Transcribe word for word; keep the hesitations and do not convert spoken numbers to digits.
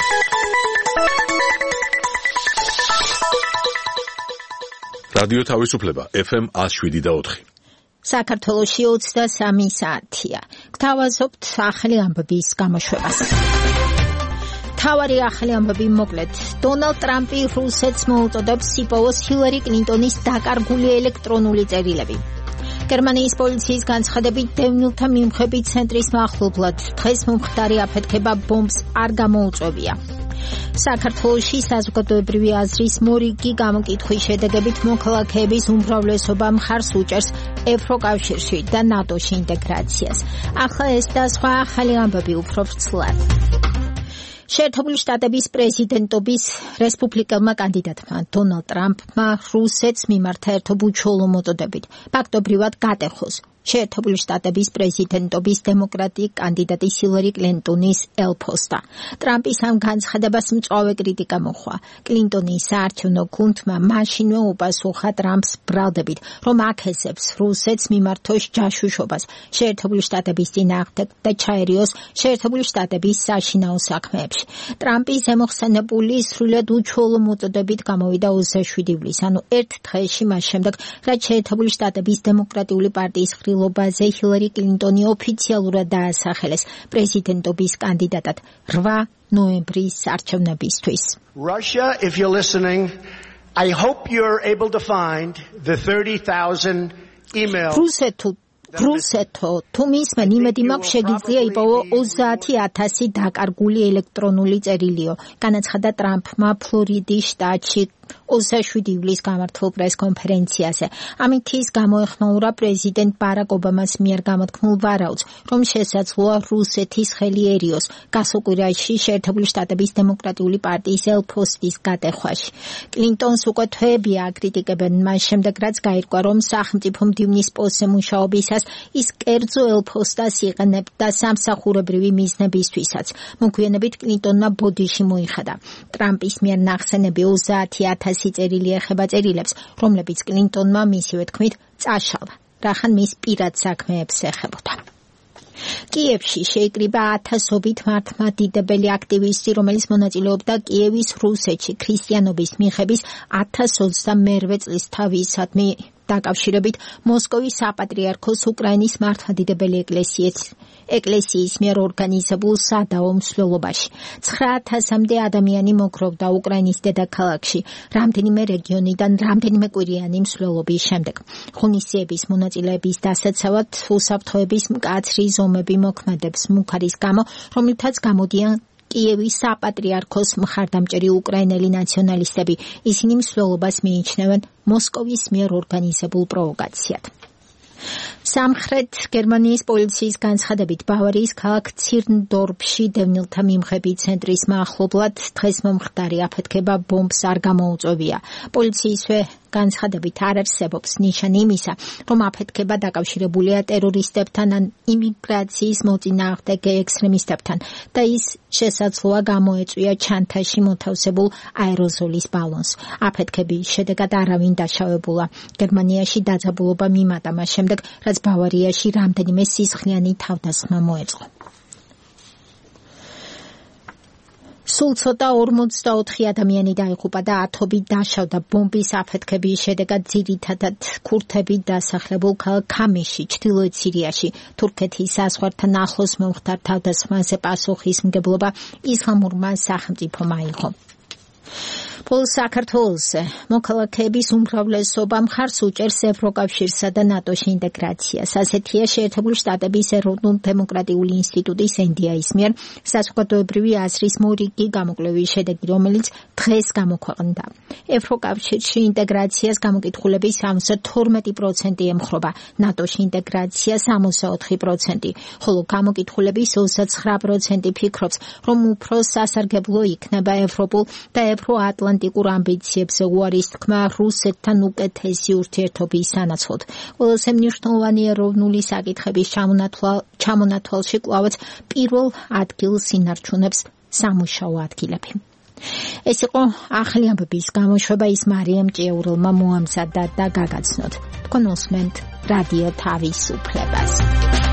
რადიო თავისუფლება ეფ ემ one oh seven და four. საქართველოში ოცდასამი საათია. გთავაზობთ ახალი ამბების გამოშვებას. თავარი ახალი ამბები მოკლედ. დონალდ ტრამპი რუსეთს მოუწოდებს იპოვოს ჰილარი კლინტონის დაკარგული ელექტრონული წერილები. გერმანიის პოლიციის განცხადებით დევნილთა მიმხრები ცენტრის მახლობლად დღეს მომხდარი აფეთქება ბომბს არ გამოუწვევია. საქართველოში საზოგადოებრივი აზრის მორიგი გამოკითხვის შედეგებით მოქალაქეების უმრავლესობა მხარს უჭერს ევროკავშირში და ნატოში ინტეგრაციას. ახლა ეს და სხვა ახალი ამბები უფრო ვრცლად. შეერთებული შტატების პრეზიდენტობის რესპუბლიკელმა კანდიდატმა დონალდ ტრამპმა რუსეთს მიმართა ერთობ უჩვეულო მოწოდებით ფაქტობრივად გატეხოს შეერთებული შტატების პრეზიდენტობის დემოკრატი კანდიდატი ჰილარი კლინტონის ელფოსტა. ტრამპის ამ განცხადებას მწვავე კრიტიკა მოჰყვა. კლინტონის საარჩევნო გუნდმა მაშინვე უპასუხა ტრამპს ბრალდებით, რომ აქესებს რუსეთს მიმართოს ჯაშუშობას შეერთებული შტატების წინააღმდეგ და ჩაერიოს შეერთებული შტატების საშინაო საქმეებში. ტრამპი ზემოხსენებული სრულად უჩვეულო მოწოდებით გამოვიდა ოცდაშვიდი ივლისს, ანუ ერთ დღეში მას შემდეგ, რაც შეერთებული შტატების დემოკრატიული პარტიის ხრილობაზე ჰილარი კლინტონი ოფიციალურად დაასახელეს პრეზიდენტობის კანდიდატად რვა ნოემბრის არჩევნებისთვის. Russia, if you're listening, I hope you're able to find the thirty thousand emails. რუსეთო რუსეთო თუ მისმენ იმედი მაქვს შეგიძლია იპოვო ოცდაათი ათასი დაკარგული ელექტრონული წერილიო, განაცხადა ტრამპმა ფლორიდის შტატში ოცდაშვიდი ივლისს გამართულ პრეს-კონფერენციაზე. ამით ის გამოეხმაურა პრეზიდენტ ბარაკ ობამას მიერ გამოთქმულ ვარაუდს, რომ შესაძლოა რუსეთის ხელიერიოს გასულ კვირაში შეერთებული შტატების დემოკრატიული პარტიის ელფოსტის გატეხვაში. კლინტონს უკვე თვეები აკრიტიკებენ მას შემდეგ, რაც გაირკვა, რომ სახელმწიფო მდივნის პოსტზე მუშაობისას ის კერძო ელფოსტას იყენებდა სამსახურებრივი მიზნებისთვისაც. მოგვიანებით კლინტონმა ბოდიში მოიხადა. ტრამპის მიერ ნახსენები ოცდაათი ათასი წერილი ეხება წერილებს, რომლებიც კლინტონმა მისივე თქმით წაშალა, რახან მის პირად საქმეებს ეხებოდა. კიევში შეიკრიბა ათასობით მართლმადიდებელი აქტივისტი, რომელიც მონაწილეობდა კიევის რუსეთში ქრისტიანობის მიღების ათას ოცდამეორვე წლის თავისადმი დაკავშირებით მოსკოვის საპატრიარქოს უკრაინის მართლმადიდებელი ეკლესიის ეკლესიის მიერ ორგანიზებულ სადაო მსვლელობაში. ცხრა ათასამდე ადამიანი მოგროვდა უკრაინის დედაქალაქში რამდენიმე რეგიონიდან რამდენიმე კვირიანი მსვლელობის შემდეგ. ღონისძიების მონაწილეების დასაცავად უსაფრთხოების მკაცრი ზომები მოქმედებს მუქარის გამო, რომლითაც გამოდიან კიევის საპატრიარქოს მხარდამჭერი უკრაინელი ნაციონალისტები. ისინი მსვლელობას მიიჩნევენ მოსკოვის მიერ ორგანიზებულ პროვოკაციად. სამხრეთ გერმანიის პოლიციის განცხადებით ბავარიის ქალაქ ცირნდორფში დევნილთა მიმღები ცენტრის მახლობლად დღეს მომხდარი აფეთქება ბომბს არ გამოუწვევია. პოლიციისვე განცხადებით არ არსებობს ნიშანი იმისა, რომ აფეთქება დაკავშირებულია ტერორისტებთან ან იმიგრაციის მოწინააღმდეგ ექსტრემისტებთან და ის შესაძლოა გამოეწვია ჩანთაში მოთავსებულ აეროზოლის ბალონს. აფეთქების შედეგად არავინ დაშავებულა. გერმანიაში დაძაბულობა მიმატა მას შემდეგ, რაც ბავარიაში რამდენიმე სისხლიანი თავდასხმა მოეწყო. სულ ცოტა ორმოცდაოთხი ადამიანი დაიღუპა და ათობით დაშავდა ბომბის აფეთქების შედეგად ძირითადად ქურთები დასახლებულ ქალაქ ქამიში, ჩრდილოეთ სირიაში. თურქეთის საზღვართან ახლოს მომხდარ თავდასხმაზე პასუხისმგებლობა ისლამურმა სახელმწიფომ აიღო. პოლ საქართველოსზე მოქალაქეების უმრავლესობა მხარს უჭერს ევროკავშირსა და ნატოში ინტეგრაციას. ასეთია შეერთებული შტატების ეროვნულ-დემოკრატიული ინსტიტუტის ენ დი აის მიერ საზოგადოებრივი აზრის მორიგი გამოკვლევის შედეგი, რომელიც დღეს გამოქვეყნდა. ევროკავშირში ინტეგრაციას გამოკითხულების სამოცდათორმეტი პროცენტი ემხრობა, ნატოში ინტეგრაცია სამოცდაოთხი პროცენტი, ხოლო გამოკითხულების ოცდაცხრა პროცენტი ფიქრობს, რომ უფრო სასარგებლო იქნება ევროპულ და ევროატლანტიკურ ამბიციებზე უარის თქმა რუსეთთან უკეთესი ურთიერთობის სანაცვლოდ. ყველაზე მნიშვნელოვანი ეროვნული საკითხების ჩამონათვალში კვლავაც პირველ ადგილს ინარჩუნებს სამუშაო ადგილები. ეს იყო ახალი ამბების გამოშვება, ის მარიამ ჭიაურელმა მოამზადა და გაგაცნოთ. თქვენ უსმენთ რადიო თავისუფლებას.